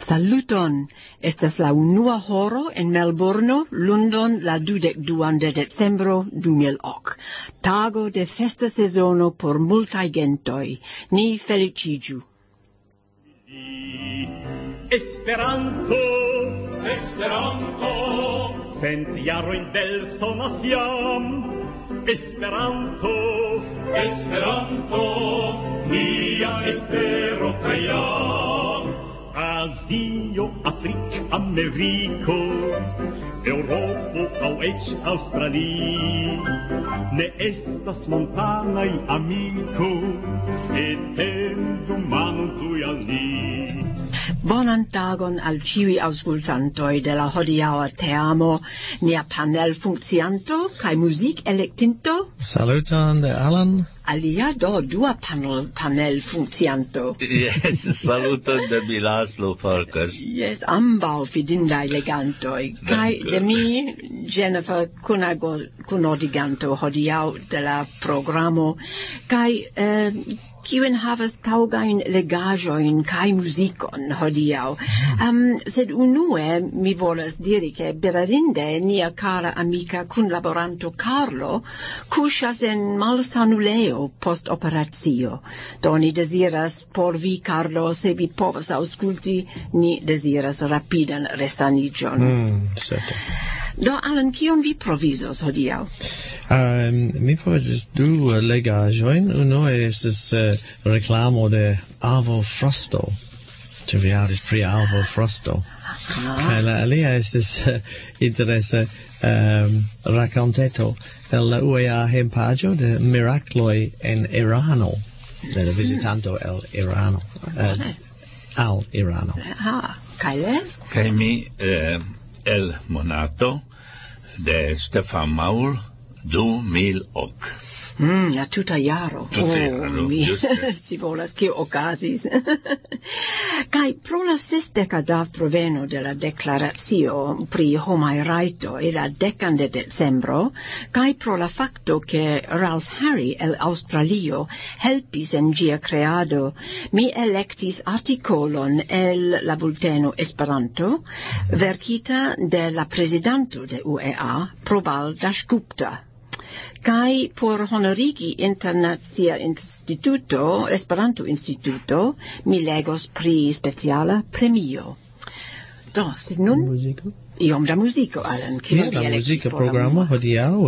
Saluton! Estas la unua horo en Melbourno, London la 22 de decembro 2008. Tago de festa sezono por multaj gentoj. Ni feliciĝu. Esperanto, Esperanto, 100 jarojn belsonas jam. Esperanto, Esperanto, nia espero kaj jam. Azio, Afrik, Ameriko, Eŭropo aŭ eĉ Aŭstrali. Ne estas montanaj amiko, etendu manon tuj al ni. Bonan tagon al ĉiuj aŭskultantoj de la hodiaŭa teamo, nia panelfunkcianto kaj muzikelektinto. Saluton de Alan. Alia dua panelfunkcianto. Yes, saluton de mi Laszlo Farkas. Yes, ambaŭ fidindaj legantoj. Kaj de mi, Jennifer, kunodiganto hodiaŭ de la programo. Kaj kiujn havas taŭgajn legaĵojn kaj muzikon hodiaŭ. Sed unue mi volas diri ke bedaŭrinde nia kara amika kunlaboranto Carlo kuŝas en malsanulejo post operacio. Do ni deziras por vi, Carlo, se vi povas aŭskulti, ni deziras rapidan resaniĝon. Do, Alan, kion vi provizos hodiaŭ? Mi provizis du legaĵojn. Unue estas reklamo de Alvo Frosto. Ĉu vi aŭdis pri Alvo Frosto? Kaj la alia estas interesa rakonteto el la UEA hejmpaĝo de mirakloj en Irano, de la vizitanto el Irano, al Irano. Kaj les? Kaj mi el Monato de Stefan Maul 2008. La tuta jaro. Mi si volas kio okazis. Kaj pro la 60. proveno de la deklaracio pri homaj rajtoj la 10 de decembro, kaj pro la fakto ke Ralph Harry el Aŭstralio helpis en ĝia kreado, mi elektis artikolon el la bulteno Esperanto, verkita de la prezidanto de UEA, Probal Dasgupta. Kai por honorigi internacia instituto, Esperanto Instituto, mi legos pri speciala premio. Do, sed nun? Iom da muziko, Alan. La muzika programo hodiaŭ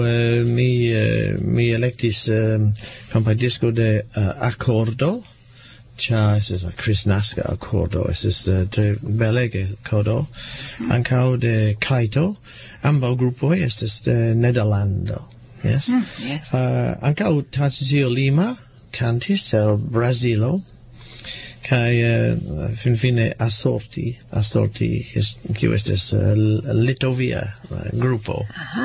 mi elektis kompadisco de Accordo, ĉar estas kristnaska akordo, estas tre belege kodo. Ankaŭ de Kaito, ambaŭ grupoj estas de Nederlando. Yes. Yes. Ankaŭ Tarcisio Lima cantis el Brazilo, kaj finfine Assorti, kiu estas litovia grupo.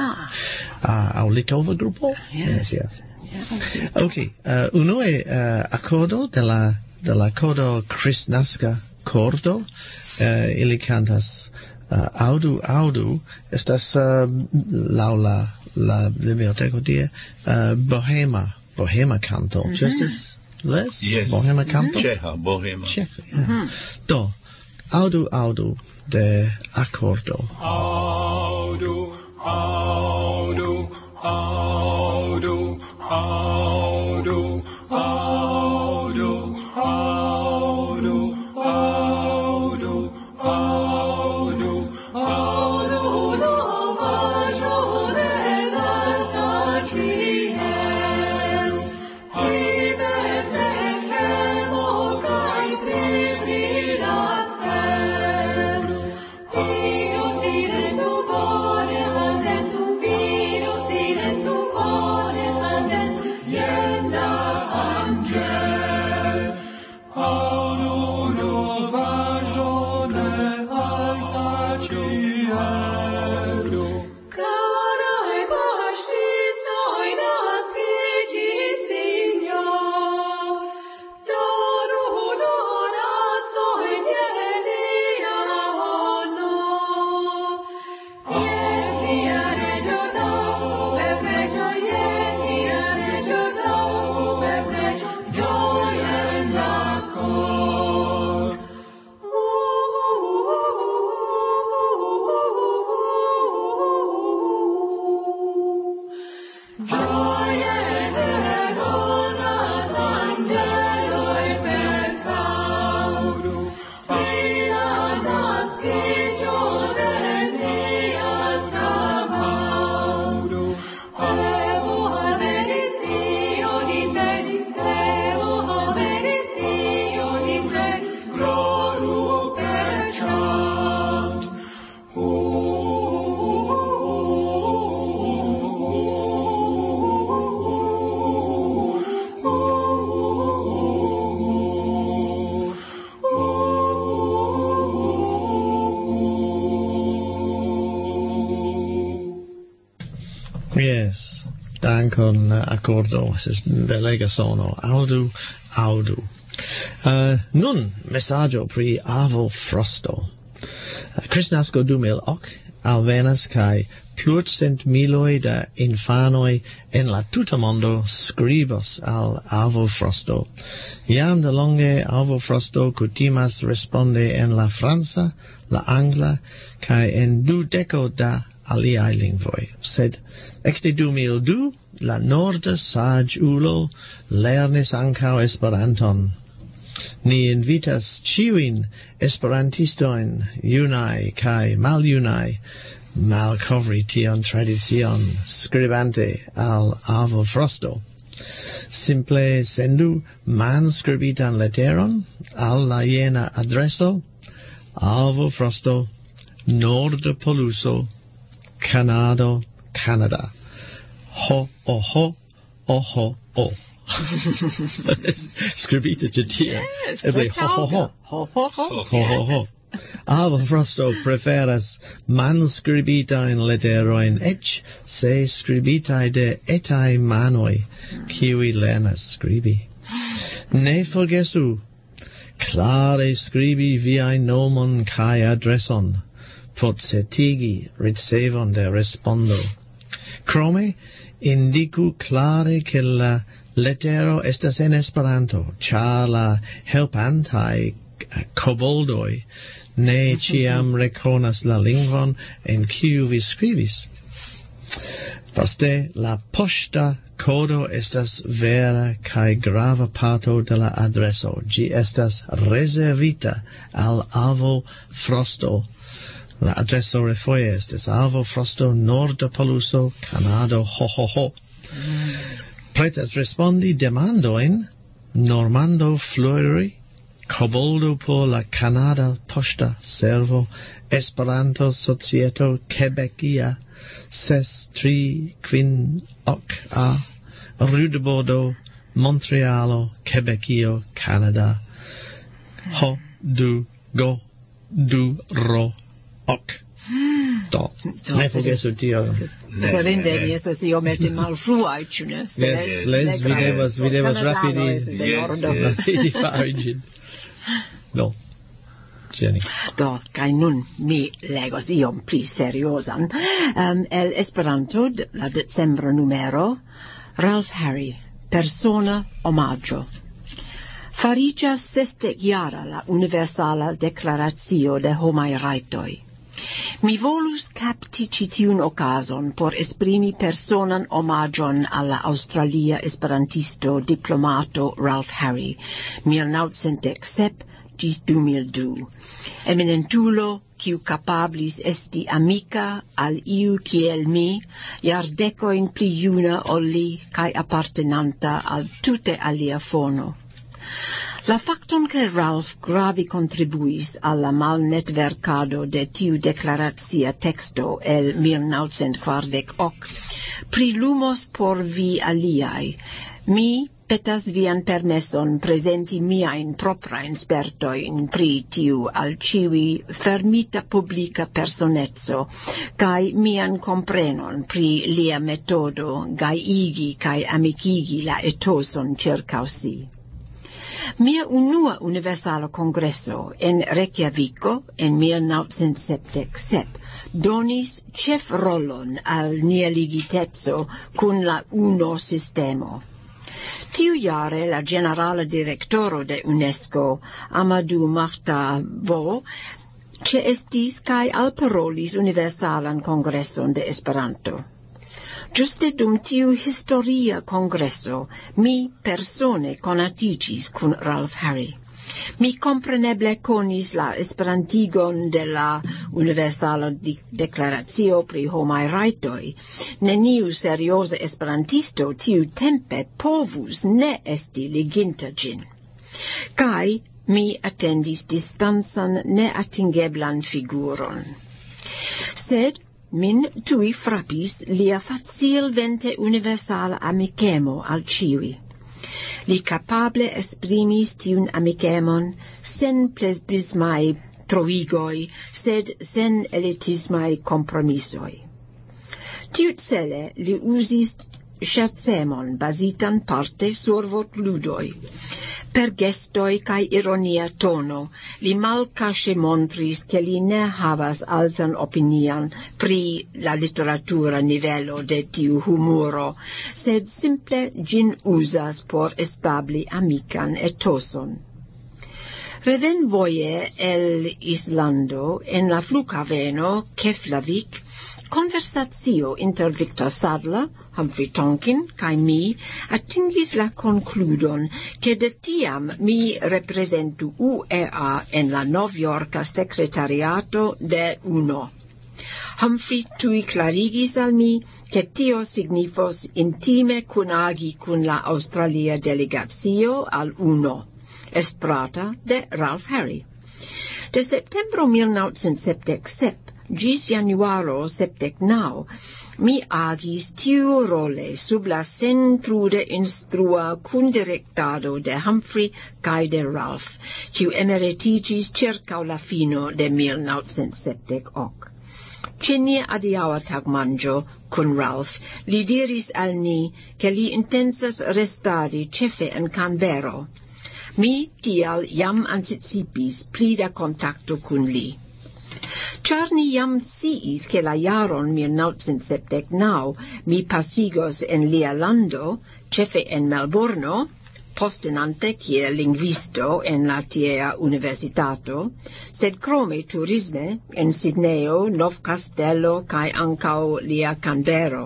Aŭ litova grupo? Yes. Okay. Unue akordo de la kodo kristnaska kordo, ili cantas Audu, estas laŭ la biblioteko tie, Bohema canto. Justice? Les? Yes. Bohema canto? Ĉeĥa, Bohema. Ĉeĥa, yeah. Do, Audu de Accordo. Audu, audu, audu, audu, audu, audu, audu, audu, audu, novaĵo de l'alta ĉielo. Pri Betlehemo kaj pri brila stelo. Vino silentu bone, atentu, vino silentu dankon accordo, de lega sono, audu. Nun, messaggio pri avo frosto. Kristnasko 2008, alvenas kai plurcent miloi da infanoi en la tuta mondo scribos al avo frosto. Iam de longe avo frosto cutimas responde en la franca, la angla, kai en 20 da aliai lingvoi. Sed ecte 2002, la norda sag ulo lernis ancao esperanton. Ni invitas ciuin esperantistoin, junai kai maljunai, malcovri tion tradicion scribante al avo frosto. Simple sendu manscribitan letteron al la jena adreso avo frosto Norda Poluso Canado, Canada. Ho, ho, o. Scribite getia. Yes, ho. Avo frosto preferas manscribita in letteroin ec se scribitae de etae manoi kiwi lernas scribi. Ne forgesu, clare scribi viae nomon kai adreson, pot certigi ricevon de respondo. Crome, indicu clare che la lettero estas en Esperanto, char la helpantai koboldoi ne ciam reconas la lingvon en kiu vi scribis. Poste, la posta codo estas vera kai grava parto de la adreso. Gi estas reservita al avo frosto. La adreso refoje estas avo frosto Norda Poluso, Canado, ho. Pretas respondi demandoin Normando Fleury, Coboldo por la Canada Posta Servo, Esperanto Societo Quebecia, 6358A, Rue de Bordeaux, Montrealo, Quebecio, Canada. Ho, du, go, du, ro, ok. Do, ne forgesu tio. Serinde, ni estas iomete malfruaj, ĉu ne? Les, vi devas rapidi fari ĝin. Do, Jenny. Do, kaj nun mi legos iom pli seriosan. El Esperanto, la decembra numero, Ralph Harry, persona omaggio. Fariĝas 60-jara la universala deklaracio de homaj rajtoj. Mi volus capti ĉi tiun okazon por esprimi personan omaggion alla australia esperantisto diplomato Ralph Harry, 1907 ĝis 2002. Eminentulo, kiu kapablis esti amika al iu kiel mi, jardekojn pli juna ol li kaj apartenanta al tute alia fono. La facton che Ralph gravi contribuis alla malnetvercado de tiu declarazia texto el 1948 prilumos por vi aliai. Mi petas vian permesson presenti miain proprain spertoin pri tiu al ciui fermita publica personezzo, kai mian comprenon pri lia metodo gaiigi kai amicigi la etoson circau si. Mia unua universala congresso en Reykjavico en 1977 donis chef rolon al nia ligitezzo kun la UNO sistemo. Tiu jare la generala directoro de UNESCO, Amadou Mahta-Bo, ĉeestis kaj alparolis universalan kongreson de Esperanto. Giuste dum tiu historia congresso, mi persone conaticis kun Ralph Harry. Mi compreneble conis la esperantigon de la universala declaratio pri homai rajtoj. Neniu serioza esperantisto tiu tempe povus ne esti leginta ĝin. Kaj mi atendis distansan neatingeblan figuron. Sed min tui frappis lia facilmente universala amicemo al ciui. Li capable esprimis tiun amicemon sen plebismai troigoi, sed sen elitismai compromisoi. Tiucele li usis scherzemon basitan parte sur vortludoi. Per gestoi cae ironia tono, li malcache montris che li ne havas altan opinion pri la literatura nivelo de tiu humoro, sed simple gin usas por establi amican etoson. Reven voie el Islando en la flughaveno Keflavik, conversatio inter Victor Sadler, Humphrey Tonkin, cae mi, atingis la concludon che de tiam mi representu UEA en la Novjorka secretariato de UNO. Humphrey tui clarigis al mi che tio signifos intime cunagi cun la Australia delegatio al UNO, estrata de Ralph Harry. De septembro 1977 gis januaro 79, mi agis tiu role sub la centrude instrua cundirectado de Humphrey cae de Ralph, kiu emeritigis circa la fino de 1978. Cenie adiaua tagmanĝo kun Ralph, li diris al ni che li intensas restadi cefe en Canberra. Mi tial jam anticipis pli da contacto kun li. Char ni jam sciis che la jaron 1979 mi pasigos en lia lando, cefe en Melbourno, postenante kiel lingvisto en la tiea universitato, sed crome turisme en Sidneyo, Novcastello cae ancao lia Canberra.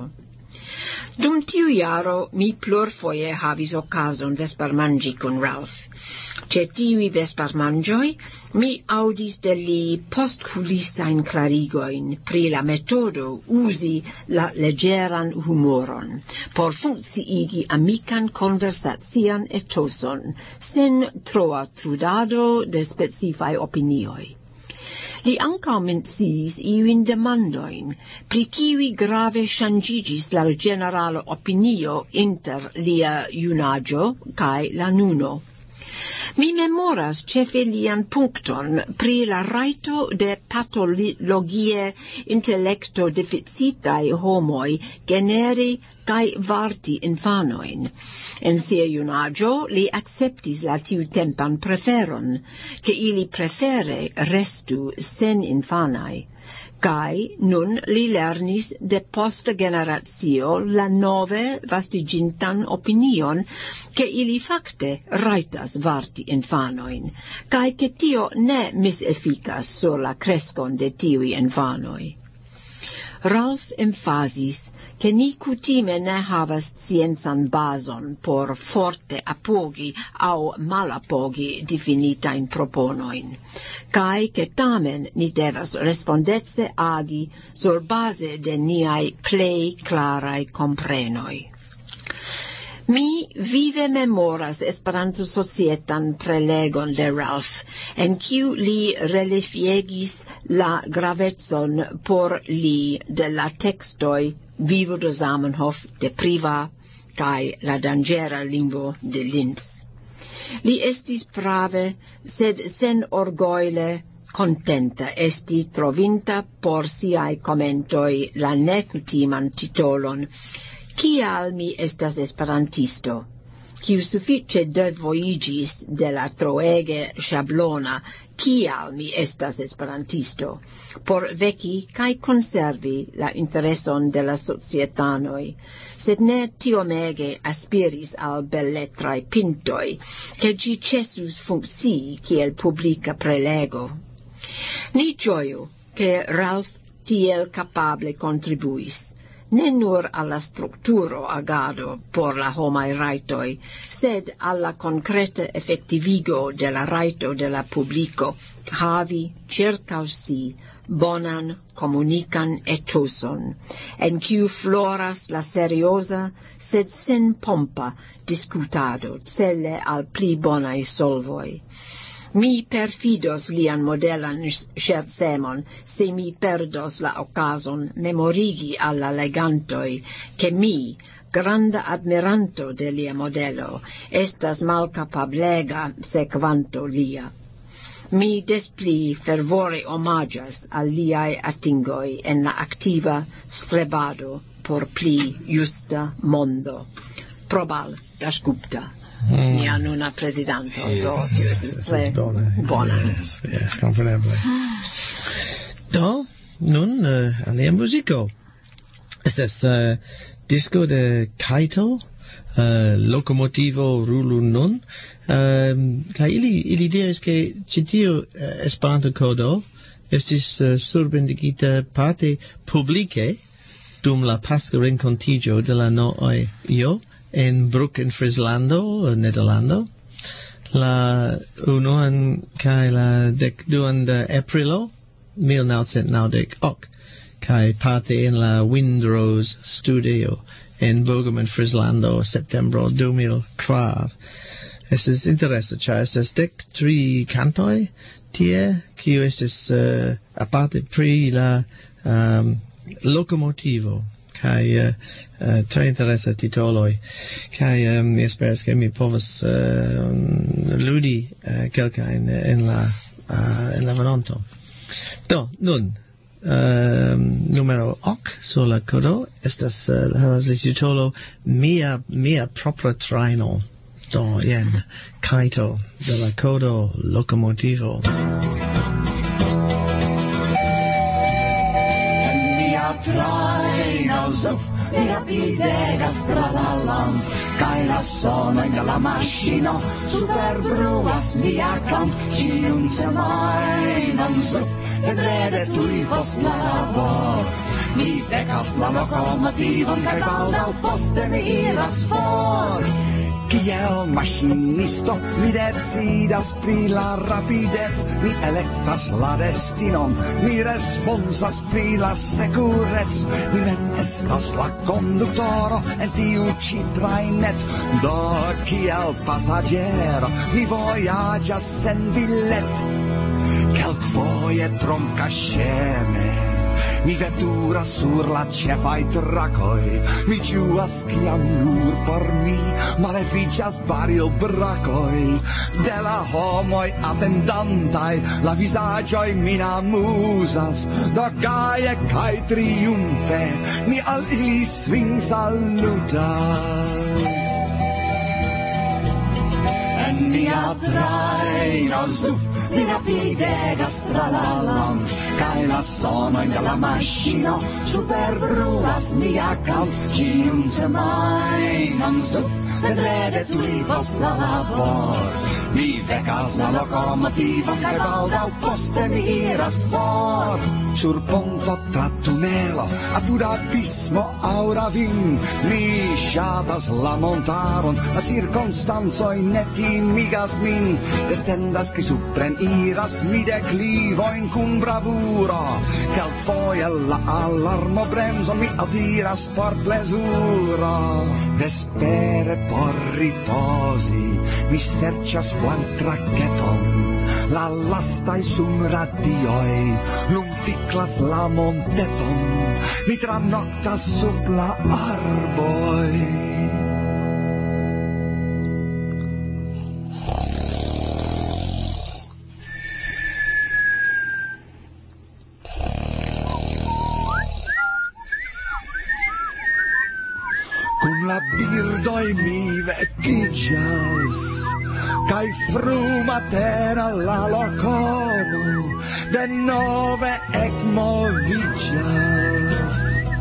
Dum tiu jaro mi plurfoje havis occasion vespermangi con Ralph. Ce tiui vespermangioi mi audis de li postculissain clarigoin pri la metodo usi la legeran humoron por funcciigi amican conversatian etoson sen troa trudado de specifai opinioi. Li ancao menciis iuin demandoin, pri kiui grave changigis la generala opinio inter lia junaggio cae la nuno. Mi memoras cefe lian puncton pri la raito de patologie intellecto deficitae homoi generi cae varti infanoin. En sia junaggio li acceptis la tiutempan preferon, che ili prefere restu sen infanae. Cae nun li lernis de posta generatio la nove vastigintan opinion che ili facte raitas varti infanoin, cae che tio ne misefficas sur la crescon de tiui infanoi. Ralph emphasis che ni cutime ne havas scienzan bason por forte apogi au malapogi definitain proponoin, cae che tamen ni devas respondetse agi sur base de niai plei clarai comprenoi. Mi vive memoras Esperanto Societan prelegon de Ralph, en kiu li relifiegis la gravetson por li de la textoi Vivo de Zamenhof de Priva cae la dangera lingvo de Linz. Li estis prave, sed sen orgoile, contenta esti trovinta por siai commentoi la necutiman titolon Kial mi estas esperantisto, kiu suffice devoigis de la troege schablona kial mi estas esperantisto, por veci cae conservi la intereson de la societanoi, sed ne tiomege aspiris al belletrae pintoi, che gi cesus funccii kiel publica prelego. Ni gioiu che Ralph tiel capable contribuis, ne nur alla structuro agado por la homai raitoi, sed alla concrete effettivigo de la raito de la publico havi circa si bonan comunican etoson, en kiu floras la seriosa, sed sen pompa discutado celle al pli bonai solvoi. Mi perfidos lian modelan scherzemon se mi perdos la occasion memorigi alla legantoi che mi, granda admiranto de lia modelo, estas malcapablega sequanto lia. Mi despli fervore omagias al liai atingoi en la activa strebado por pli justa mondo. Probal Dasgupta. Nia nuna presidento. Do, tio estis tre bona. Yes, comfortable. Do, nun, alia musico. Estas disco de Kaito, Locomotivo Rulu Nun. Kai ili diris che citio Esperanto kodo estis surbendigita parte publice dum la Pasca rencontigio de la Io en Brook in Frislando, Nederlando. La unuan kai la 12 de Aprilo 1998 kai parte en la Windrose Studio en Bochum in Frislando septembro 2004. Es interessa, ĉar estas 13 cantoj tie, kiu estis aparte pri la locomotivo, kaj tre interessa titoloj, kaj mi esperas ke mi povas ludi kelkajn en la venonto. Do, nun, numero 8 sur la kodo estas la titolo Mia propra trajno. Do, jen, Kaito de la kodo Locomotivo. En mia trajno zuf, mi rapidegas tra la land, kaj la sonoj de la maŝino superbruas mia kant, ĉiun semajnon zuf, vendrede tuj post la labor. Mi vekas la lokomotivon, kaj baldaŭ poste mi iras for. Kiel maŝinisto mi decidas pri la rapidez, mi elektas la destinon, mi responsas pri la sekurec, mi mem estas la konduktoro en tiu ĉi trajnet, do kiel pasaĝero mi vojaĝas sen bilet, kelkfoje tromkaŝeme. Mi veturas sur la ĉefaj trakoj, mi ĝuas kiam nur por mi malefiĝas barilbrakoj. De la homoj atendantaj la vizaĝoj min amuzas, do gaje kaj triumfe mi al ili svingsalutas. En mia trajno zuf, mi rapidegas tra la land, kaj la sonoj de la maŝino superbruas mia kant, ĉiun semajnon zuf, vendrede tuj post la labor. Mi vekas la lokomotivon, kaj baldaŭ poste mi iras for. Sur ponto tra tunelo, apud abismo aŭ ravin, mi ŝatas la montaron, la cirkonstancoj ne timigas min, estendas ki supren iras mi deklivojn kun bravuro, kelkfoje la alarmo bremzon mi altiras por plezuro. Vespere por ripozi mi serĉas flantraketon, la lastaj sunradioj nun tiklas la monteton, mi tranoktas sub la arboj. Kun la birdoj mi vekiĝas, kaj frumatena la lokomo denove ekmoviĝas.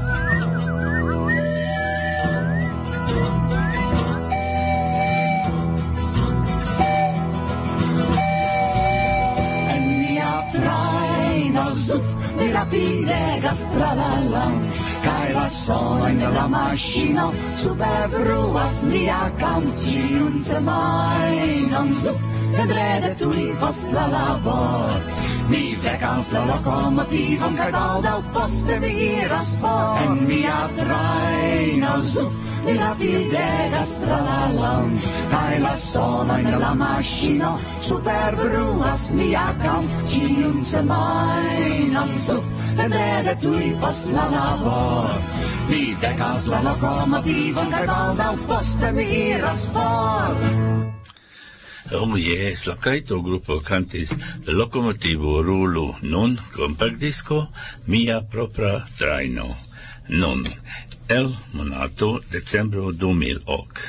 En mia trajno zuf, mi rapidegas tra la land, kaj la sonoj de la maŝino superbruas mia kant, ĉiun semajnon zuf, vendrede tuj post la labor. Mi vekas la lokomotivon, kaj baldaŭ poste mi iras for. En mia trajno zuf, mi rapidegas tra la land, kaj la sonoj de la maŝino superbruas mia kant, ĉiun semajnon zuf, vendrede tuj post la labor. Mi vekas la lokomotivon, kaj baldaŭ poste mi iras for. Oh yes, la Kaito grupo cantis Locomotivo Rulu Nun compact disco Mia propra trajno. Nun, el monato decembro 2000.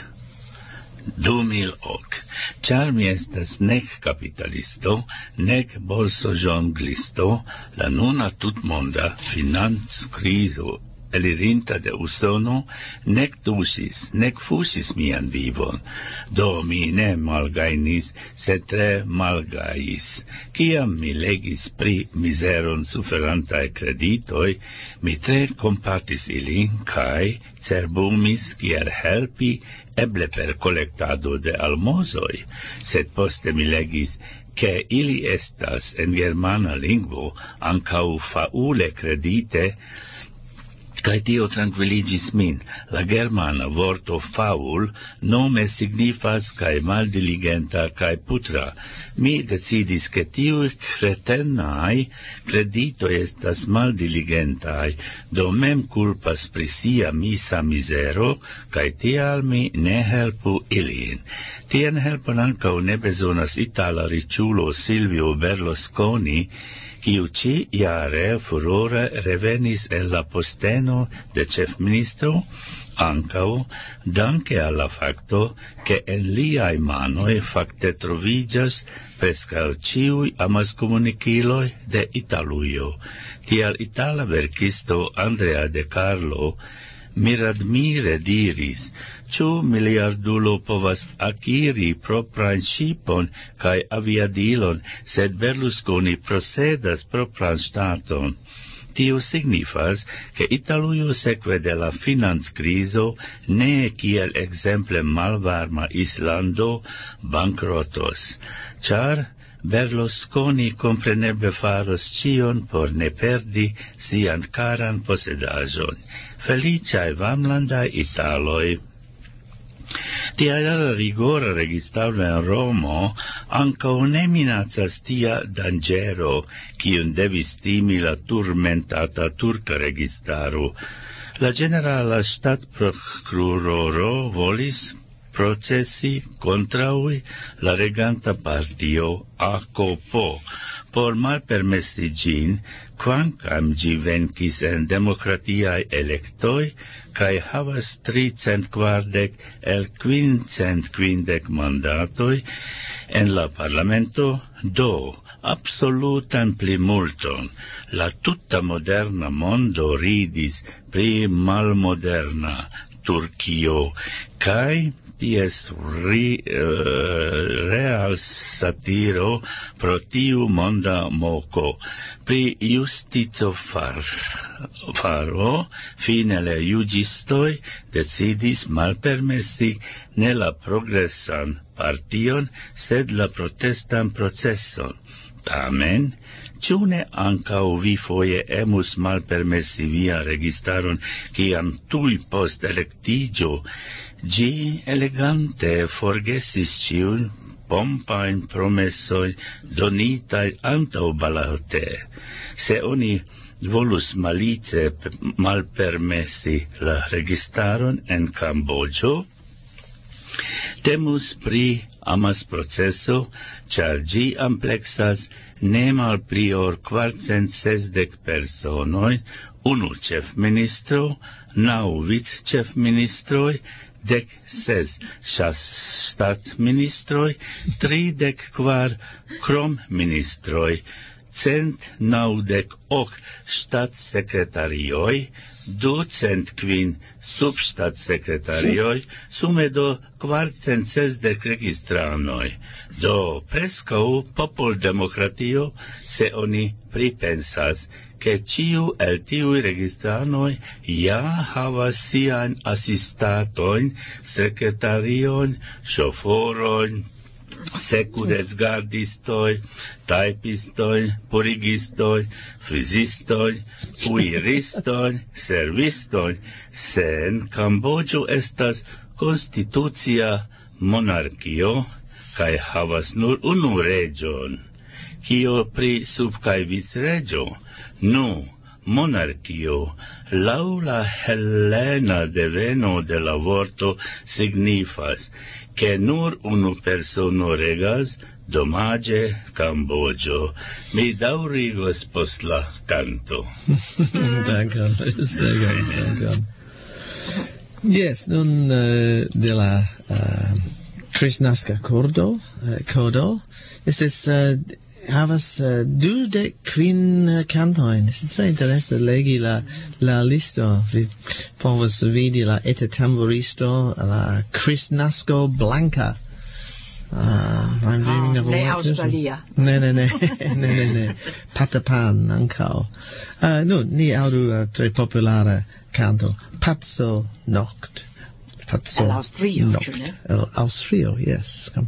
2000. Char mi estas nec capitalisto, nec bolso jonglisto, la nuna tutmonda finanz criso elirinta de Usono, nec tusis, nec fusis mian vivon. Do mi ne malgainis, sed tre malgais. Ciam mi legis pri miseron suferantae creditoi, mi tre compatis ilin, cae cerbumis kiel helpi eble per collectado de almozoi, sed poste mi legis che ili estas en germana lingvo ancau faule credite, kai tio tranquilligis min. La germana vorto faul nome signifas kai maldiligenta kai putra. Mi decidis che tiui cretenai credito estas maldiligentai, do mem culpas pri sia misa misero, kai tial mi ne helpu ilin. Tien helpon ancau ne besonas itala riciulo Silvio Berlusconi, kiu ci iare furore revenis en la posteno de chef ministro, ancau danke alla facto che en liai manoi facte trovigas prescau ciui amas comuniciloi de Italuio. Tial itala verkisto Andrea De Carlo miradmire diris, ciu miliardulo povas acquiri proprain shipon cae aviadilon, sed Berlusconi procedas propran staton. Tio signifas che Italuio seque de la finanz criso ne kiel exemple malvarma Islando bankrotos, char Berlusconi compreneble faros cion por ne perdi sian caran posedajon. Feliciae Vamlandai Italoi. Tia rigora registaro en Romo ancau ne minacas tia dangero, cium devis timi la turmentata turca registaro. La generala stat procuroro volis processi contraui la reganta partio AKP por malpermessi gin, quancam gi venkis en demokratiae electoi, cae havas 340 el 550 mandatoi en la parlamento, do absolutan plimulton. La tutta moderna mondo ridis pri malmoderna Turkio, cae pies real satiro pro tiu monda moco. Pri justizo faro, fine le jugistoi decidis malpermessi ne la progressan partion, sed la protestan processon. Tamen, ciu ne ancau vi foie emus malpermessi via registaron, ciam tui post electigio gi elegante forgesis ciun pompain promessoi donitai antau balote. Se oni volus malice malpermessi la registaron en Cambodgio, temus pri amas processo, char gi amplexas ne malpli ol 460 personoi, unu chef ministro, 9 vice-chef ministroi, 16 stat ministroi, 34 krom ministroi, 198 stat secretarioi, 205 substat secretarioi, sume do 460 registranoi. Do prescau popol demokratio, se oni pripensas, che ciu el tiui registranoi ja havas sian assistatoin, secretarion, șoforoin, securezgardistoi, taipistoi, purigistoi, frizistoi, puiristoi, servistoi, sen Cambodgio estas constitucia monarchio, cae havas nur unu region. Cio pri sub cae viceregio? Nu, monarchio, lau la hellena deveno de la vorto signifas, che nur unu persono regas, domage Cambodgio. Mi daurigos post la canto. Dankon, sehr gerne, dankon. Yes, nun de la Kristnaska kodo, estes havas 25 cantojn. Es tre interesa legi la listo. Vi povas vidi la Eta tamburisto, la Kristnasko Blanca. I'm dreaming of a ne Australia. Ne. Patapan ancao. Nun, ni audu tre populara canto. Pazzo Noct. El Austrio, Noct. El Austrio, yes. Come.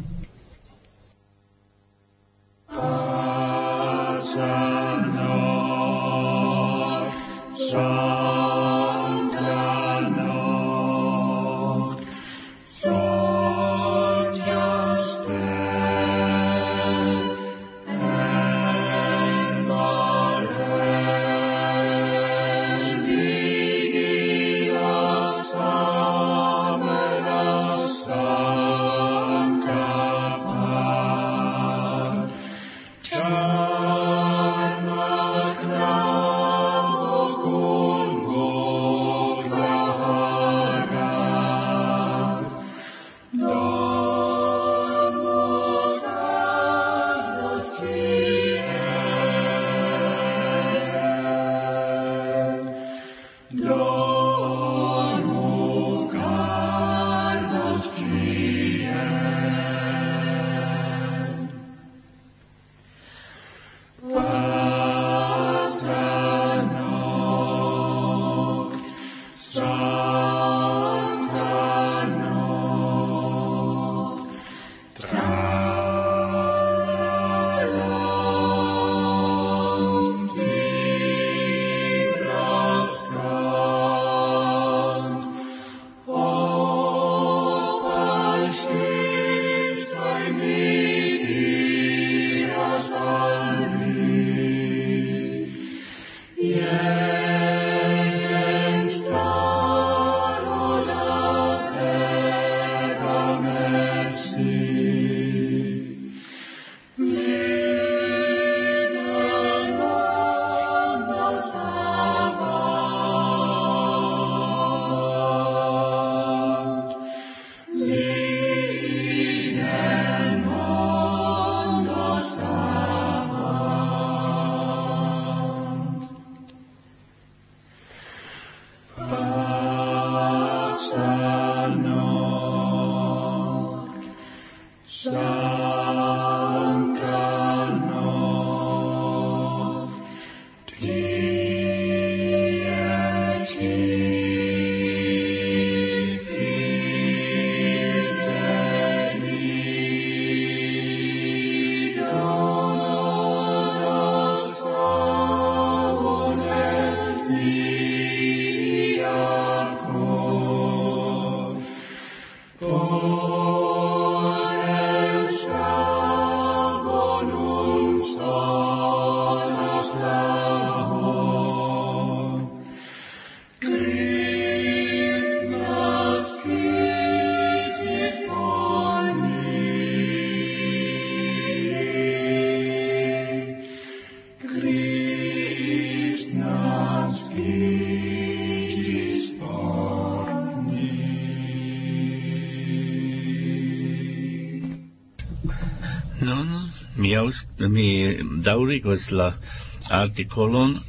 Mi daurigos la articolon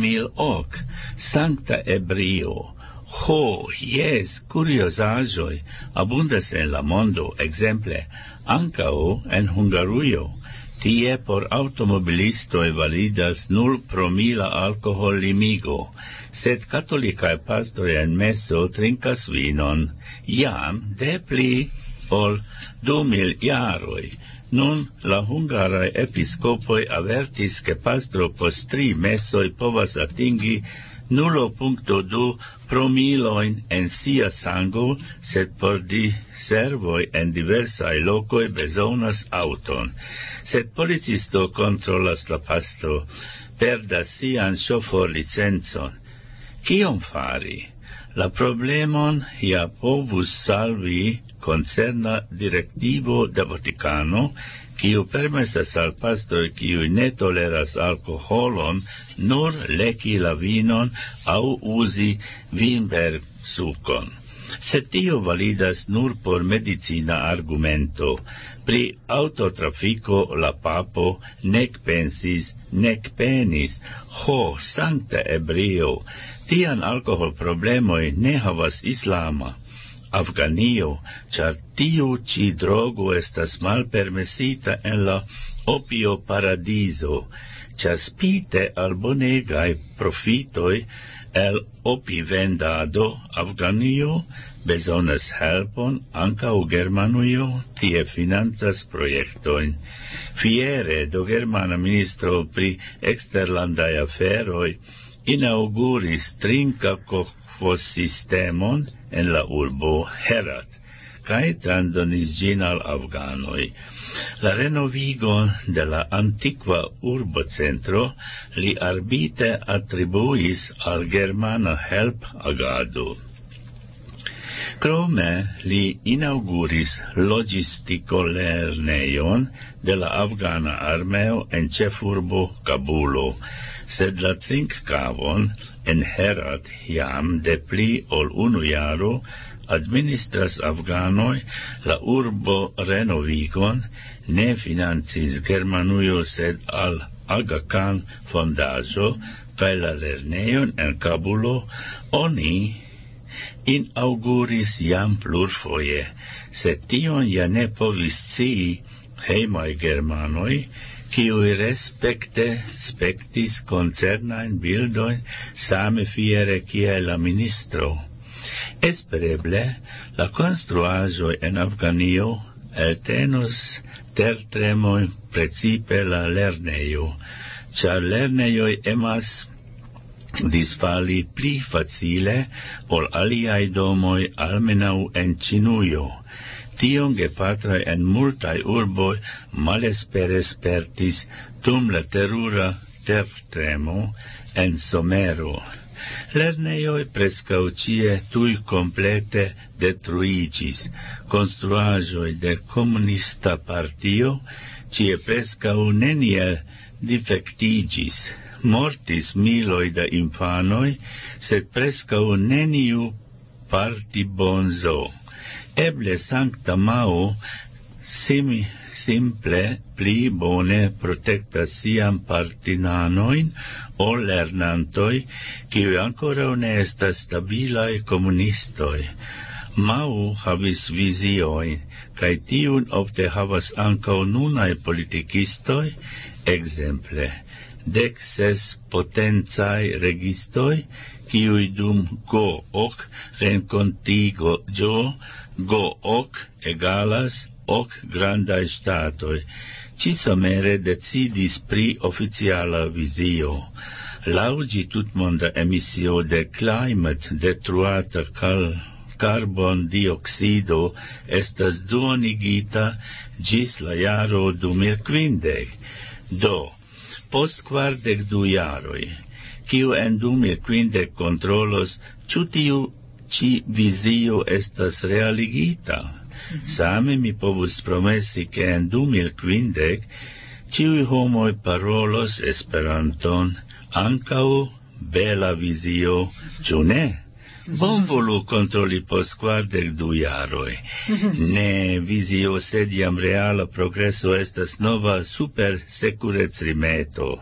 2008 Sancta Ebrio. Yes, curiosaĵoj abundas en la mondo, exemple ankaŭ en Hungarujo. Tie por automobilistoj validas 0 promila alkohollimigo, sed katolikaj pastroj en meso trinkas vinon jam de pli ol 2000 jaroj. Nun la hungaraj episkopoj avertis ke pastro post 3 mesoj povas atingi 0.2 promilojn en sia sango, sed por diservoj en diversaj lokoj bezonas aŭton. Sed policisto kontrolas la pastro, perdas sian ŝoforlicencon. Kion fari? La problemon ja povus salvi concerna directivo de Vaticano, kiu permesas al pastroj kiuj ne toleras alkoholon nur leki la vinon aŭ uzi vinbersukon. Sed tio validas nur por medicina argumento. Pri autotrafiko la papo nek pensis, nek penis. Ho, sancta Ebrio, tian alkohol problemoj ne havas islama. Afganio, ĉar tiu ĉi drogo estas malpermesita en la opio paradizo, ĉar spite al bonegaj profitoj el opivendado Afganio bezonas helpon ankaŭ Germanujo tie financas projektojn. Fiere do germana ministro pri eksterlandaj aferoj inauguris trinka sistemon en la urbo Herat, kaj transdonis ĝin al afganoj. La renovigon de la antikva urbocentro li arbite atribuis al germana help-agado. Krome li inauguris logistiko-lernejon de la afgana armeo en ĉefurbo Kabulo, sed la trinkkavon en Herat jam de pli ol unu jaro administras afganoj, la urbo renovigon ne financis Germanujo sed al Aga Khan fondaĵo kaj la lernejon en Kabulo oni inauguris jam plurfoje, sed tion ja ne povis scii hejmaj germanoj, kiuj respekte spektis koncernajn bildojn same fiere kiel la ministro. Espereble la konstruaĵoj en Afganio eltenos tertremojn precipe la lernejo, ĉar lernejoj emas disfali pli facile ol aliaj domoj almenaŭ en Ĉinujo. Tion gepatroj en multaj urboj malespere spertis dum la terura tertremo en somero. Lernejoj preskaŭ ĉie tuj komplete detruiĝis. Konstruaĵoj de komunista partio ĉie preskaŭ neniel difektiĝis. Mortis miloj da infanoj, sed preskaŭ neniu partibonzo. Eble Sankta Mao simple pli bone protektas sian partinanojn ol lernantoj, kiuj ankoraŭ ne estas stabilaj komunistoj. Mao havis viziojn, kaj tiun ofte havas ankaŭ nunaj politikistoj, ekzemple 16 potencaj registoj, kiuj dum Go-ok renkontigo Go-ok egalas ok grandaj ŝtatoj. Ĉi-somere decidis pri oficiala vizio. Laŭ ĝi tutmonda emisio de climate detruata carbondioksido estas duonigita ĝis la jaro 2050. Do, post 42 jaroj, kiu en 2050 kontrolos, ĉu tiu ĉi vizio estas realigita. Same mi povus promesi ke en 2050 ĉiuj homoj parolos Esperanton, ankaŭ bela vizio, ĉu ne? Bonvolu kontroli post 42 jaroj. Ne vizio, sed jam reala progreso estas nova supersekurecrimedo.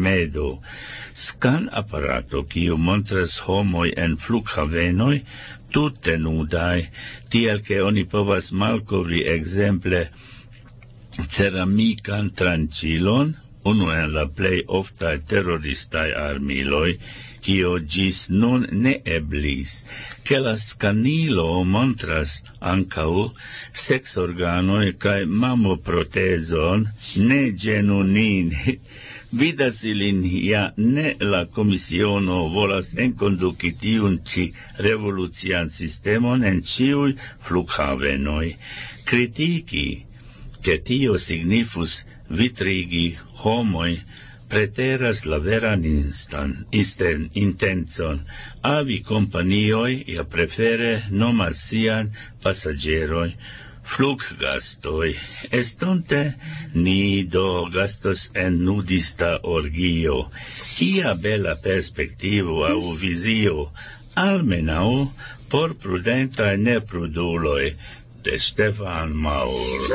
Scan aparato, kiu montras homoj en flughavenoj, tute nudaj, tiel ke oni povas malkovri ekzemple ceramikan tranĉilon, unu en la plej oftaj teroristaj armiloj, kio ĝis nun ne eblis, ke la skanilo montras ankaŭ seksorganoj kaj mamoprotezon, ne ĝenu nin. Vidas ilin ja ne la komisiono volas enkonduki tiun ĉi revolucian sistemon en ĉiuj flughavenoj. Kritiki, ke tio signifus vitrigi homoj, preteras la veran intencon. Avikompanioj ja prefere nomas sian pasaĝeroj Fluggastoi, estonte ni do gastos en nudista orgio, ia bella perspectivo au visio, almenau por prudenta nepruduloi, de Stefan Maur.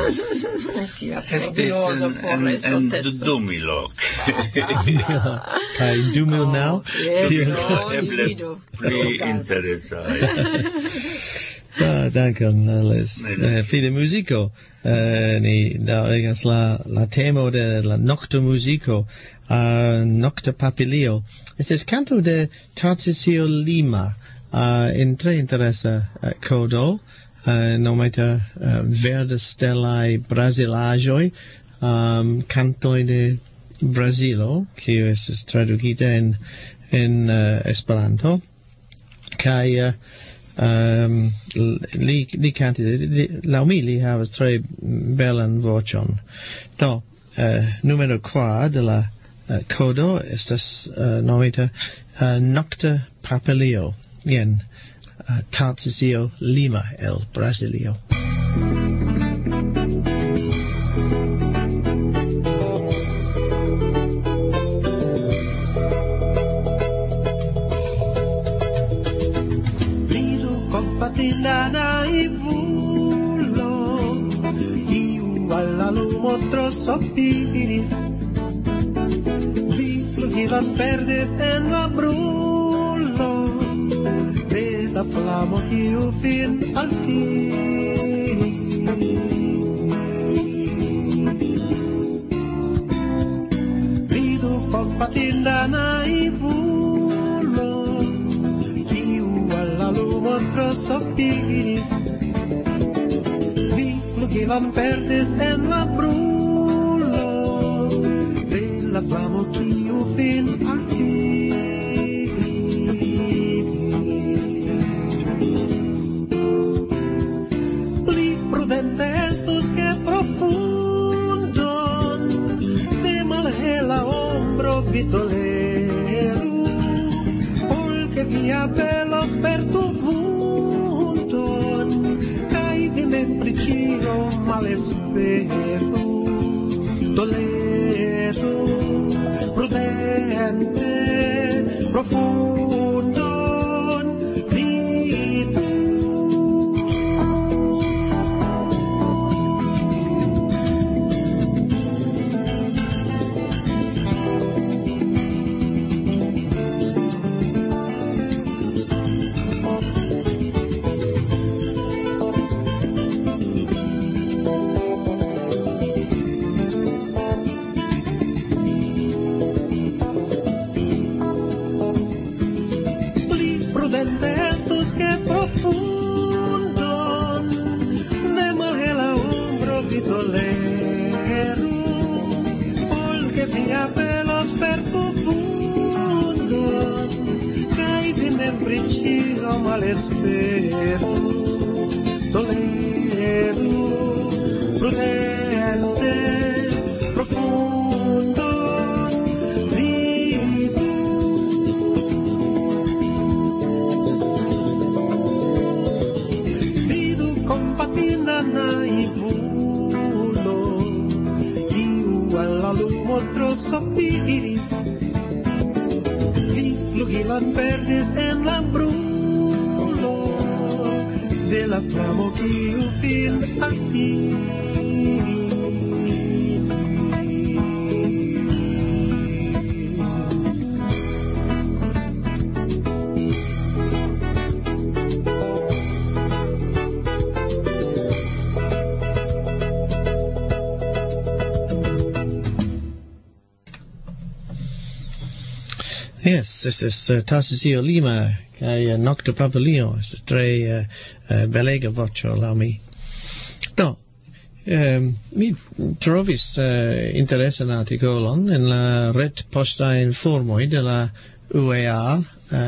Estis en 2000. Kai 2000 now? Eble pli interesai. Dankon, Les. Pli de musico. Ni daŭrigas la temo de la nocta musico, nocta papilio. Estis canto de Tarcisio Lima, in tre interesa codo, nomita Verde Stellae Brasilaĵoj, cantoj de Brazilo, kiu estis tradukita en Esperanto, kaj li canti, laŭ mi li havas tre belan voĉon. Do, numero 4 de la codo estas nomita Nocta Papilio, jen Tarcisio Lima el Brasilio. Patilana y vulo, igual a lumo sopiris, vi flugilan verdes en la brulo, de la flamo que fin altis. Vidu con patilana y vulo, lumo sopiris, vi flugilan verdes en la brulo, de la flamo quiu fin altis. Pli prudente estus que profundon de malhela ombro vi toleru, porque via belos per tu vundon, cae vi mem pricio malesperu, toleru, prudente, profundon, vidu. Malesperu, toleru, prudente, profundo, vidu. Vidu compatina naivulo, igual a lumo sopiris, vi flugilan verdes en la bruma, de la flamo quiu fin altis. Yes, this is Tarcisio Lima, kai Nocta Papilio. This is tre belega voĉo laŭ mi. Do, mi trovis interesan artikolon en la retposta informoj de la UEA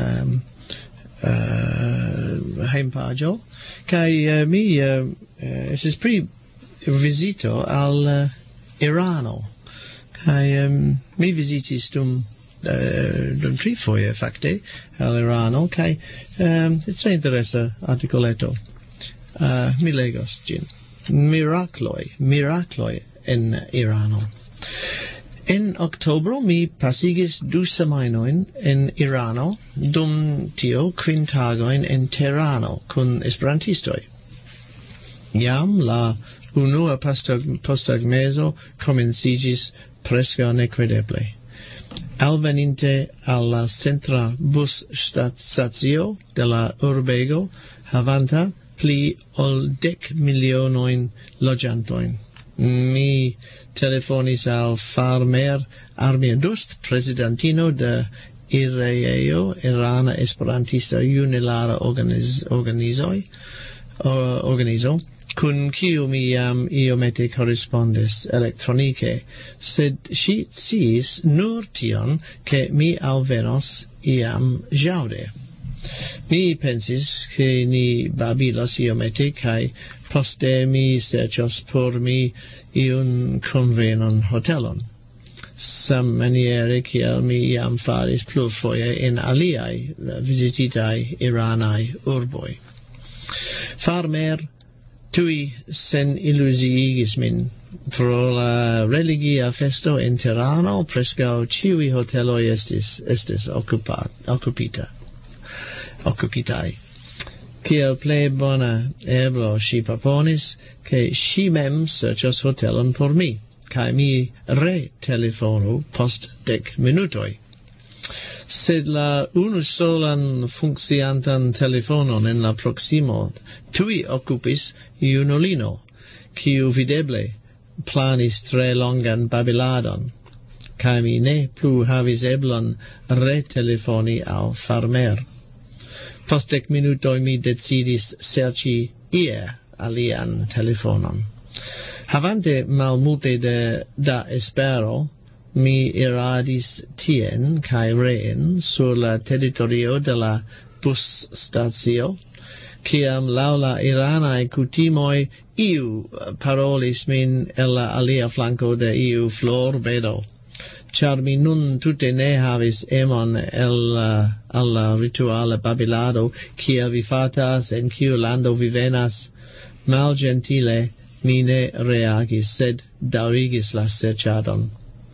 hejmpaĝo, kaj mi estis pri vizito al Irano, kaj mi vizitis dum trifoje fakte al Irano, kaj tre interesa artikoleto. Mi legos ĝin. miracloi en Irano. En Octobro mi pasigis 2 semainoin en Irano, dum tio 5 tagoin en Tirano kun esperantistoi. Iam la unua postagmeso comencigis presca necredeble. Alveninte alla centra bus statio de la urbego, havanta pli ol 10 milionoin logiantoin. Mi telefonis al Farmer Armiadust, presidentino de IREO, Irana Esperantista Unilara organizo, kun kiu mi jam iomete correspondis elektronike, sed si sciis nur tion, ke mi alvenos iam jaude. Mi pensis che ni babilos iomete, kai poste mi serĉos por mi iun convenon hotelon. Sammaniere kiel mi jam faris plurfoje en aliaj vizititaj iranaj urboj. Farmer tui sen illusiigis min. Pro la religia festo in Tirano, prescau ciui hoteloi estis occupitai. Kiel plei bona eblo si proponis, che si mem serĉos hotelon por mi, kai mi re-telefonu post 10 minutoi. Sed la unusolan funkciantan telefonon en la proximo tui occupis junulino, kiu videble planis tre longan babiladon, kai mi ne plu havis eblon re-telefoni al Farmer. Post 10 minutoi mi decidis serci alian telefonon. Havante malmulte da espero, mi iradis tien kai reen sur la territorio de la bus statio, kiam laŭ la iranaj kutimoj iu parolis min el la alia flanko de iu florbedo. Char mi nun tute ne havis emon al la rituala babilado, kiel vi fatas, en kiu lando vi venas, malgentile mi ne reagis, sed daŭrigis la serĉadon.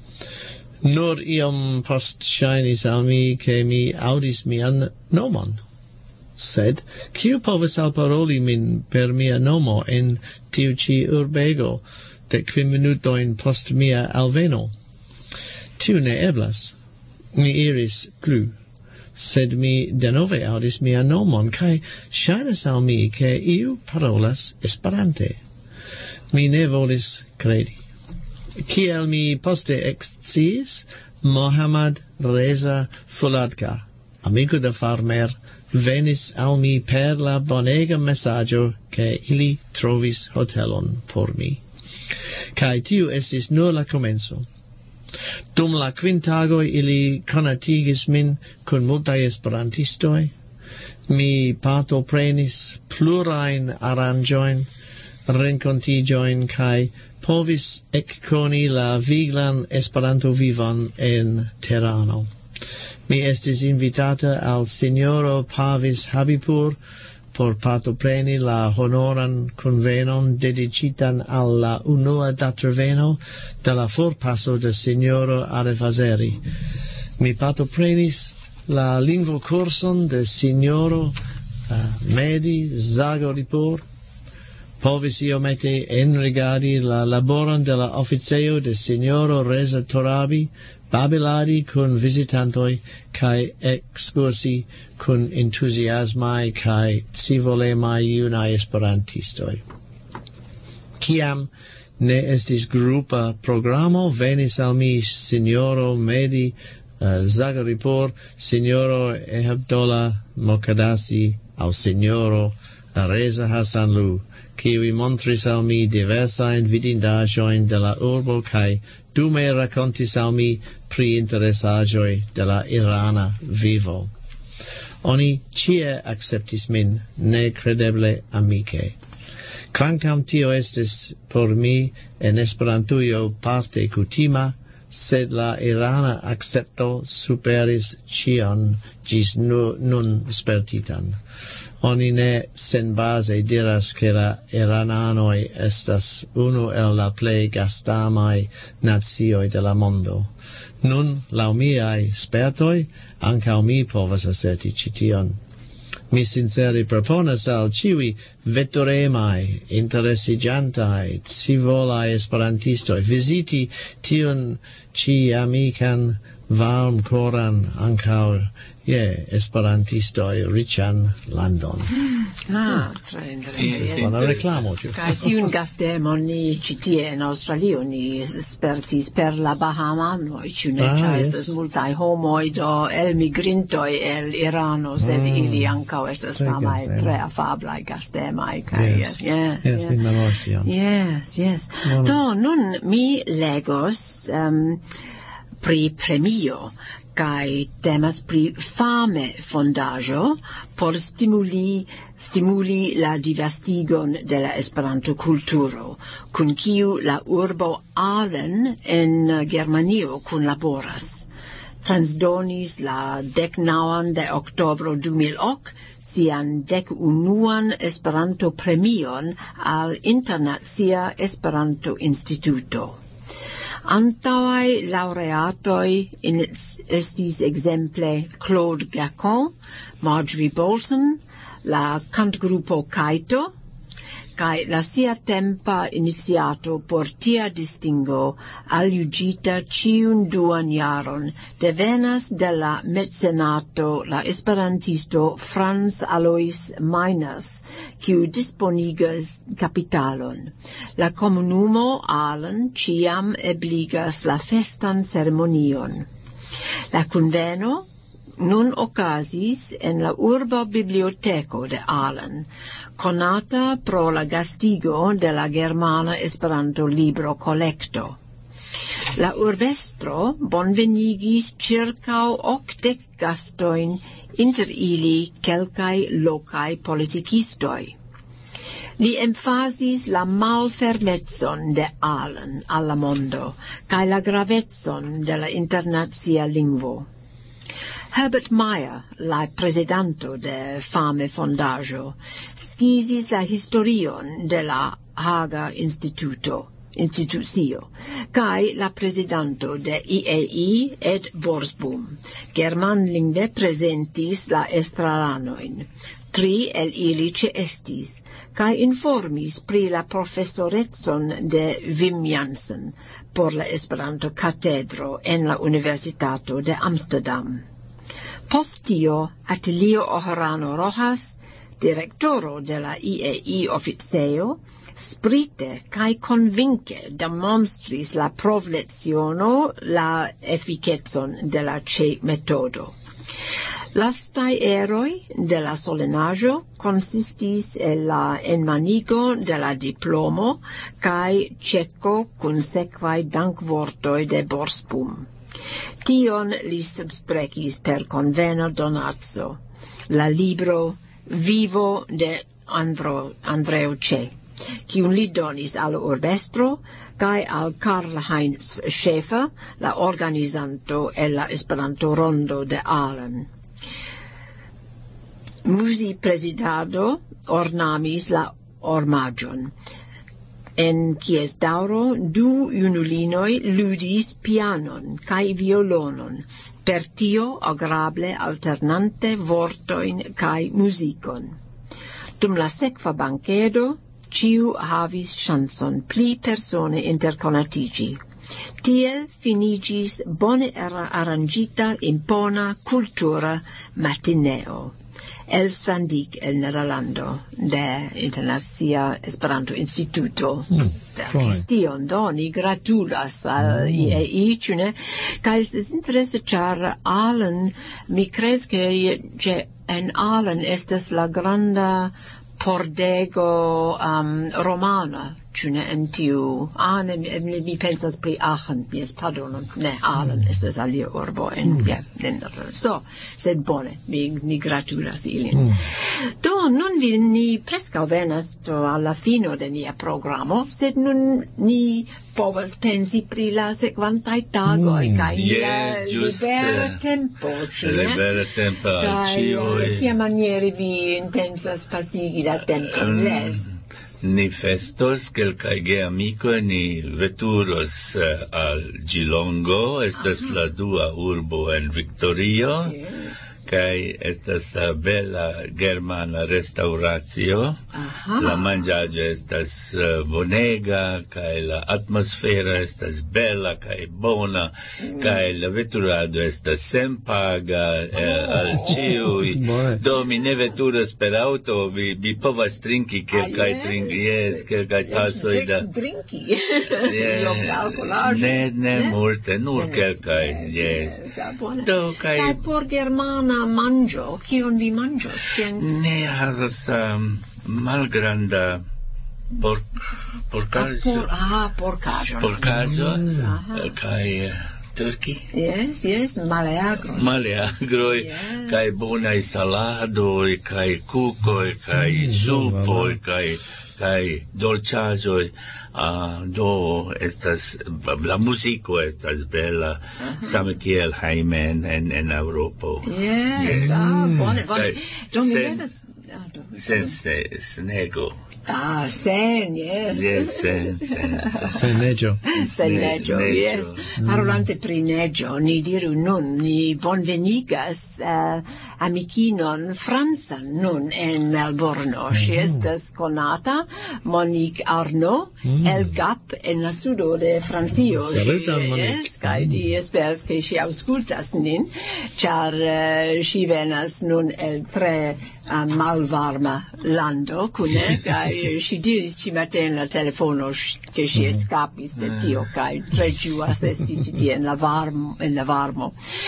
Nur iom post ŝajnis al mi, ke mi aŭdis mian nomon. Sed, kiu povas alparoli min per mia nomo en tiu ĉi urbego 10 minutojn post mia alveno? Tiu ne eblas. Mi iris plu, sed mi denove aŭdis mian nomon, kaj ŝajnas al mi, ke iu parolas Esperante. Mi ne volis kredi. Kiel mi poste eksciis, Mohammad Reza Fuladka, amico de Farmer, venis al mi per la bonega messaggio che ili trovis hotelon por mi. Kai tiu estis nur la komenco. Dum la 5 tagoj ili konatigis min kun multaj esperantistoj. Mi partoprenis plurajn aranĝojn, renkontiĝojn kaj povis ekkoni la viglan Esperanto-vivon en Tirano. Mi estis invitata al Signoro Pavis Habipur por partopreni la honoran convenon dedicitan al la unua datreveno de la forpasso de Signoro Arefazeri. Mi partoprenis la lingvocurson de Signoro Mehdi Zagoripur, povis iomete enrigadi la laboron de la officejo de Signoro Reza Torabi, babiladi kun visitantoj kaj ekskursi kun entuziasmaj kaj scivolemaj junaj esperantistoj. Kiam ne estis grupa programo, venis al mi Signoro Mehdi Zagoripur, Signoro Ehebdola Mokadasi aŭ Signoro Reza Hasanlu, kiuj montris al mi diversajn vidindaĵojn de la urbo kaj dume rakontis al mi pri interesaĵoj de la irana vivo. Oni ĉie akceptis min nekredeble amike. Kvankam tio estis por mi en Esperantujo parte kutima, sed la irana accepto superis cion gis nun spertitan. Oni ne sen base diras che la irananoi estas unu el la plei gastamai nazioi de la mondo. Nun, lau miai spertoi, ancao mi povas asserti cition. Mi sinceri proponas al ciui vetturemai, interessigiantai, civolai esperantistoi, visiti tion ci amican valm coran ancao esperantistoi richan landon. Tre interessante. Bona reclamo, ciu. Kai tiun gastemon ni citie in Australio ni spertis per la Bahamanoi, ciu ne, estas multai homoi do elmigrintoi el Irano, sed ili ancao estas samai tre afablai gastemai. Yes, mi memoras tion. Yes. Do, nun mi legos pri premio, kai temas pri fame fondaĵo por stimuli la disvastigon de la Esperanto-kulturo, kun kiu la urbo Aalen en Germanio kunlaboras. Transdonis la 19 de oktobro 2008 sian 11 Esperanto-premion al Internacia Esperanto-Instituto. Antaŭaj laureatoj estis ekzemple Claude Gacon, Marjorie Bolton, la kantgrupo Kaito, kaj la siatempa iniciato por tia distingo aljuĝita ĉiun duan jaron devenas de la mecenato la esperantisto Franz Alois Meiners, kiu disponigas kapitalon. La komunumo Aalen ĉiam ebligas la festan ceremonion. La kunveno nun okazis en la urba biblioteko de Aalen, konata pro la gastigo de la germana Esperanto libro kolekto. La urbestro bonvenigis circa 80 gastojn, inter ili kelkaj lokaj politikistoj. Li emfazis la malfermecon de Aalen al la mondo kaj la gravecon de la internacia lingvo. Herbert Meyer, la presidanto de Fame Fondaĵo, skizis la historion de la Haga institucio, kaj la presidanto de IEI Ed Borsboom, germanlingve prezentis la estraranojn. 3 el ili ĉeestis, kaj informis pri la profesorecon de Wim Jansen por la Esperanto-katedro en la Universitato de Amsterdam. Post tio, Atilio Ojarano Rojas, direktoro de la IEI oficejo, sprite kaj convince demonstris la provleziono la eficecon de la metodo. Lastaj eroj de la solenaĵo konsistis en la enmanigo de la diplomo kaj ĉeko kun sekvaj dankvortoj de Borsboom. Tion li substrekis per conveno donaco, la libro Vivo de Andreo Ce, kiun li donis al urbestro kaj al Karl-Heinz Schäfer, la organizanto el la Esperanto-rondo de Aalen. Muzi-presidado ornamis la ormaĝon, en kies daŭro 2 junulinoj ludis pianon kaj violonon, per tio agrable alternante vortojn kaj muzikon. Dum la sekva bankedo, ĉiu havis ŝancon pli persone interkonatiĝi. Tiel finiĝis bone aranĝita impona kultura matineo. Elsvandik el Nederlando de Internacia Esperanto Instituto. Tion do ni gratulas al IEI, ĉu ne? Kaj estas interese, ĉar Aalen, mi kredas ke en Aalen estas la granda pordego romana Tuna en tiu, mi pensas pri Aachen, yes, pardon, ne, Aalen, estas alia urbo en, so, sed bone, ni gratulas ilin. Do, nun ni preskaŭ venas al la fino de nia programo, sed nun ni povas pensi pri la sekvantaj tagoj kaj nia libera tempo, libera tempo al ĉiuj. Kiamaniere vi intensas pasigi la tempon? Ni festos kelkaj geamikoj, ni veturos al Geelongo, estas la dua urbo en Victorio, kaj estas bela germana restauracio. La manĝaĵo estas bonega, kaj la atmosfero estas bela kaj bona, kaj la veturado estas senpaga al ĉiuj. Do mi ne veturas per aŭto, mi povas trinki kelkaj kelkaj tasoj da drinki. Ne multe, nur kelkaj, Do kaj por germana manĝo, kion vi manĝos? Ne havas malgranda porkaĵo. Porkaĵo kaj turki. Yes, Maleagroj, kaj bonaj saladoj, kaj kukoj, kaj supoj, kaj dolĉaĵoj. Do estas la muziko estas bela, same kiel hejmen en Eŭropo. Bone. Do mi devas sen snego. Sen, yes. Sen neĝo. Sen neĝo, yes. Parolante pri neĝo, ni diru nun, ni bonvenigas amikinon francan nun en Melbourne. Ŝi estas konata, Monique Arnaud, el Gap en la sudo de Francio. Saluton, Monique. Kaj di esperas ke ŝi aŭskultas nin, ĉar ŝi venas nun el tre malvarma lando, kune, kaj ŝi diris ĉi maten la telefono ke ŝi eskapis de tio kaj tre ĝuas esti ĉi tie en la varmo.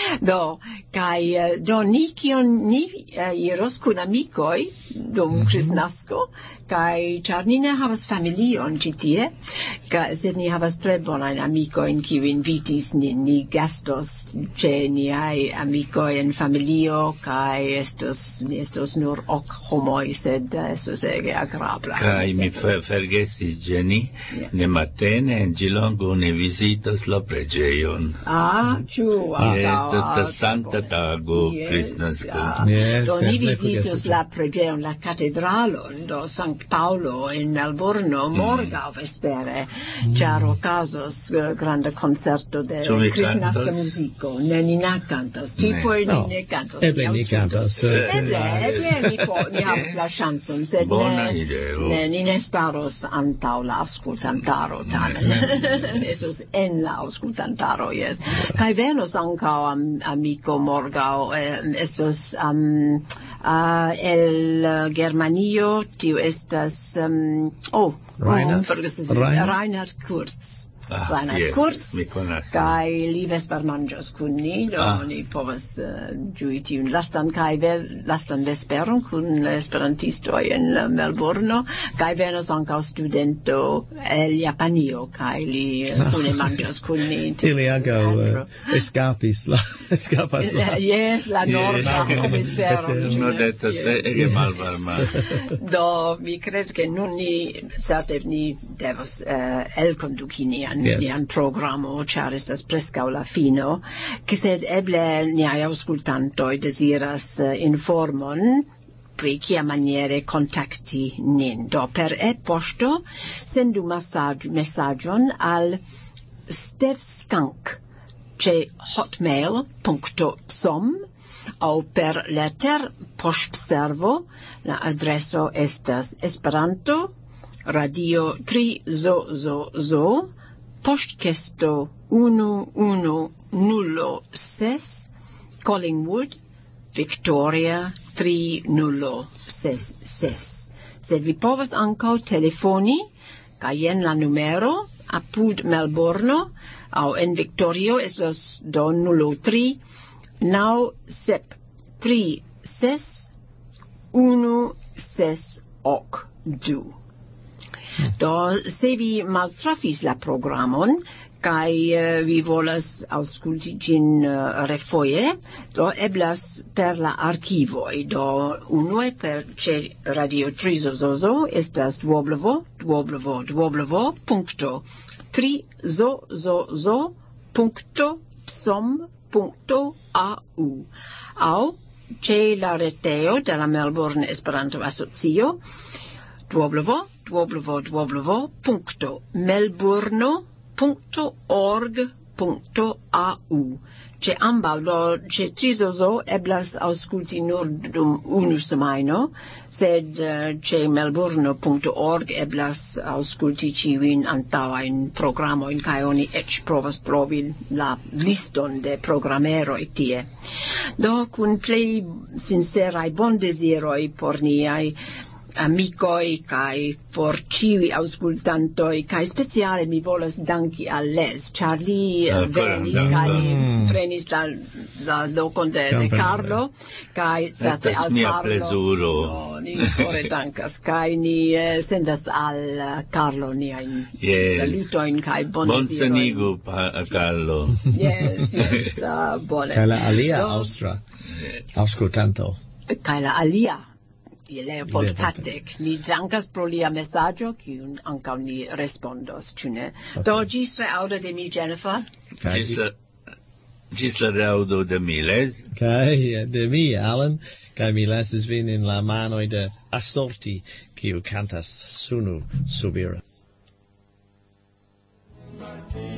Do ni kion ni iros kun amikoj dum Kristnasko, kaj ĉar ni ne havas familion ĉi tie, sed ni havas tre bonajn amikojn kiuj invitis nin, ni gastos ĉe niaj amikoj en familio, kaj ni estos nur ok homoj, sed estos ege agrabla. Kaj mi forgesis ĝeni, ne matene en Geelongo ni vizitos la preĝejon. Ĉu? Estas sankta tago Kristnasko. Do ni vizitos la preĝejon, la katedralon, do Sankt Paulo en Melbourne morgaŭ vespere, ĉar okazos granda koncerto de kristnaska muziko. Ne, ni ne kantos. Tipoj ni ne kantos. Eble ni kantos. Eble ni havas la ŝancon, sed ni ne staros antaŭ la aŭskultantaro tamen. Estos en la aŭskultantaro, jes. Kaj venos ankaŭ amiko morgaŭ, estos el Germanio, tiu estas Reinhard Kurz. Kurz, kaj li vespermanĝos kun ni, do ni povas ĝui tiun lastan vesperon kun esperantistoj en Melbourne, kaj venos ankaŭ studento el Japanio, kaj li kune manĝas kun ni. Ili ankaŭ eskapas la... Jes, la norda hemisfero. Estas ege malvarma. Do mi kredas ke nun certe ni devos elkonduki nian programo, ĉar estas preskaŭ la fino, sed eble niaj aŭskultantoj deziras informon pri kiamaniere kontakti nin. Do per e-poŝto sendu mesaĝon al stevskank ĉe hotmail.com aŭ per leterpoŝtservo. La adreso estas Esperanto Radio 300 Poŝtkesto 1106 Collingwood, Victoria 3066. Sed vi povas ankaŭ telefoni, kaj jen la numero apud Melbourne aŭ en Victorio estas do 03 973 1682. Do, se vi maltrafis la programon, kai vi volas ausculti gin refoje, do eblas per la archivoi. Do, unue per ce Radio Trizozozo estas www.trizozozo.psom.au au ce la reteo de la Melbourne Esperanto Asocio www.melbourno.org.au. Ce ambau, do ce Trizozo eblas ausculti nur dum unu semajno, sed ce melbourno.org eblas ausculti ciuin antauain programoin, kai oni ec provas trovi la liston de programeroi tie. Do, cun plei sincerai bon desiroi por niai amicoi kai por ciui auscultantoi kai speciale mi volas danki al Les, char li venis kai li prenis la lokon de Carlo kai sate al mia Carlo plezuro. ni kore dankas kai ni sendas al Carlo niajn salutojn kai Bonsenigu a Carlo. Yes, bone. Kai la alia austra auscultanto. Kai la alia Leopold Patek, ni dankas pro lia messaggio, kiun ankaŭ ni respondos, ĉu ne? Do, ĝis reaŭdo de mi, Jennifer. Ĝis la reaŭdo de mi, Les. Kai de mi, Alan, kai mi lasis vin in la manoj de Assorti, kiu cantas Sunu Subiras.